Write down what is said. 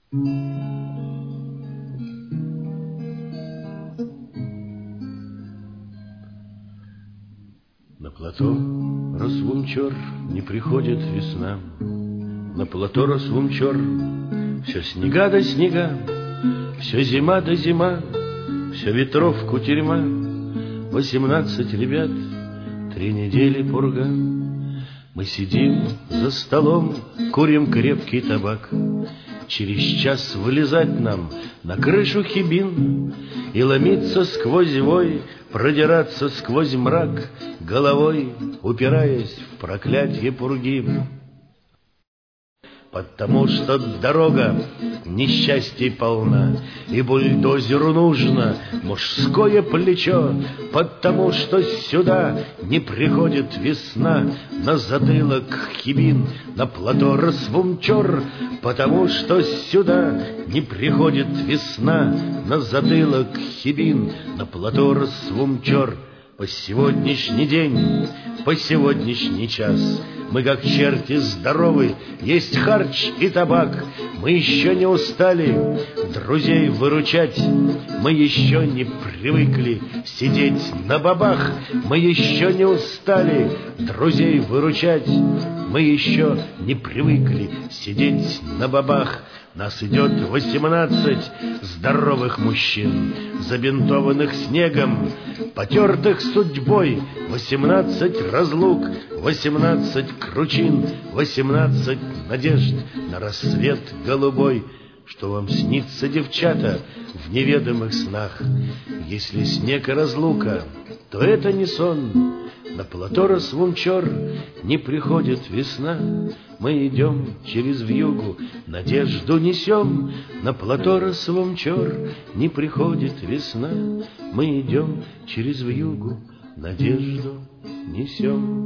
На плато Росвумчор не приходит весна. На плато Росвумчор все снега да снега, все зима да зима, все ветров кутерьма. 18 ребят, 3 недели пурга. Мы сидим за столом, курим крепкий табак. Через час вылезать нам на крышу хибин и ломиться сквозь вой, продираться сквозь мрак, головой упираясь в проклятье пурги. Потому что дорога несчастья полна, и бульдозеру нужно мужское плечо, потому что сюда не приходит весна, на затылок хибин, на плато Росвумчор, потому что сюда не приходит весна, на затылок хибин, на плато Росвумчор. По сегодняшний день, по сегодняшний час мы, как черти, здоровы, есть харч и табак. Мы еще не устали друзей выручать, мы еще не привыкли сидеть на бабах. Мы еще не устали друзей выручать, мы еще не привыкли сидеть на бабах. Нас идет 18 здоровых мужчин, забинтованных снегом, потертых судьбой. 18 разлук, 18 кручин, 18 надежд на рассвет голубой. Что вам снится, девчата, в неведомых снах? Если снег и разлука, то это не сон. На плато Росвумчор не приходит весна. Мы идем через вьюгу, надежду несем. На плато Росвумчор не приходит весна. Мы идем через вьюгу, надежду несем.